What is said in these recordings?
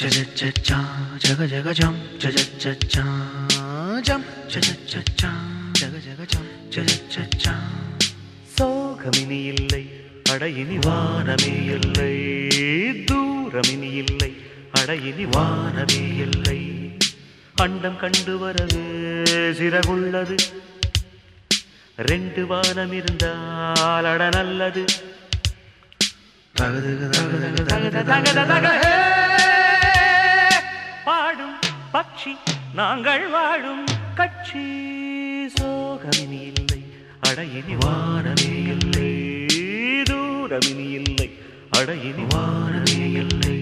cha jaga jaga jam cha cha cha jam cha cha cha jaga jaga jam cha cha cha சோகமினி இல்லை அடையினி வானமே இல்லை தூரமினி இல்லை அடையினி வானமே இல்லை அண்டம் கண்டு வரவே சிறகுள்ளது ரெண்டு வானம் இருந்தால் அட நல்லது பாடும் பட்சி நாங்கள் வாழும் கட்சி சோகமினி இல்லை அடையினி வானமே இல்லை தூரமினி இல்லை அடையினி வானமே இல்லை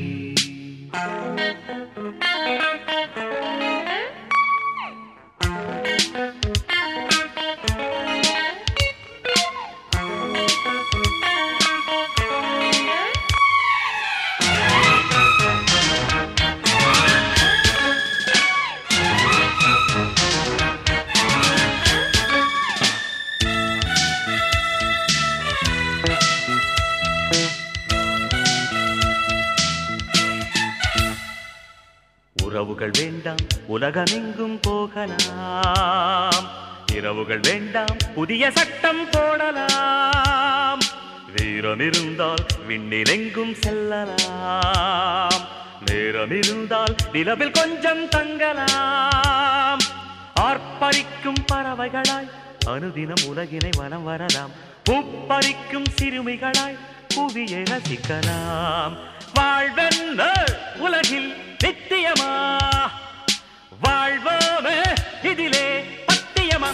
உறவுகள் வேண்டாம் உலகமெங்கும் போகலாம் இரவுகள் வேண்டாம் புதிய சட்டம் போடலாம் வீரம் இருந்தால் விண்ணிலெங்கும் செல்லலாம் நேரம் இருந்தால் நிலவில் கொஞ்சம் தங்கலாம் ஆர்ப்பரிக்கும் பறவைகளாய் அனுதினம் உலகினை வலம் வரலாம் பூப்பறிக்கும் சிறுமிகளாய் புவியை ரசிக்கலாம் வாழ்வென்ன உலகில் நித்தியமா வாழ்வோமே இதிலே பத்தியமா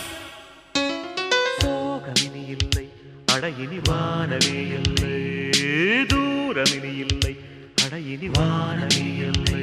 சோகமினி இல்லை அடையினி வானமே இல்லை தூரமினி இல்லை அடையினி வானமே இல்லை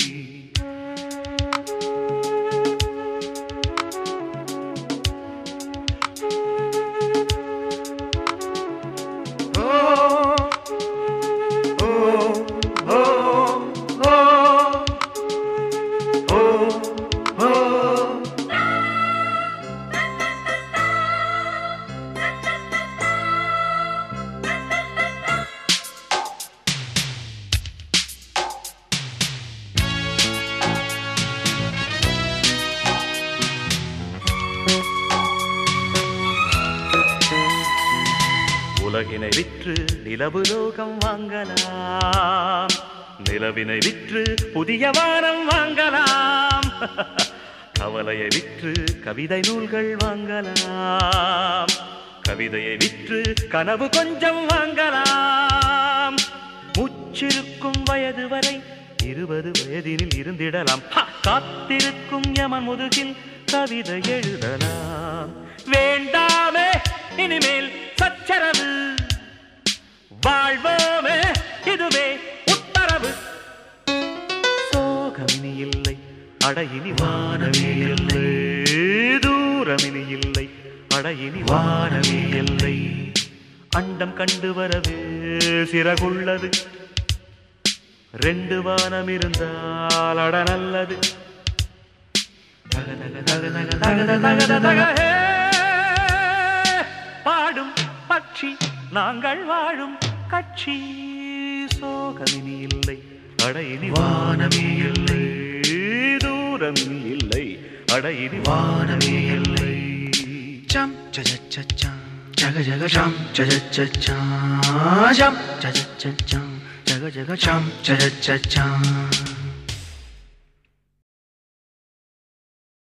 உலகினை விற்று நிலவு லோகம் வாங்கலாம் நிலவினை விற்று புதிய வானம் வாங்கலாம் கவலையை விற்று கவிதை நூல்கள் வாங்கலாம் கவிதையை விற்று கனவு கொஞ்சம் வாங்கலாம் முச்சிருக்கும் வயது வரை 20 வயதினில் இருந்திடலாம் காத்திருக்கும் யமன் முதுகில் கவிதை எழுதலாம் வேண்டாமே இனிமேல் சச்சரவு வாழ்வோமே இதுவே உத்தரவு சோகமினி இல்லை அடையினி வானமே இல்லை தூரமினி இல்லை அடையினி வானமே இல்லை அண்டம் கண்டு வரவே சிறகுள்ளது ரெண்டு வானம் இருந்தால் அட நல்லது பாடும் பட்சி நாங்கள் வாழும் கட்சி சோகமினி இல்லை அடையினி வானமே இல்லை தூரமினி இல்லை அடையினி வானமே இல்லை ஜம் சச்சச்சா ஜக ஜக ஜம் சச்சச்சா ஜம் சச்சச்சா ஜக ஜக ஜம் சச்சச்சா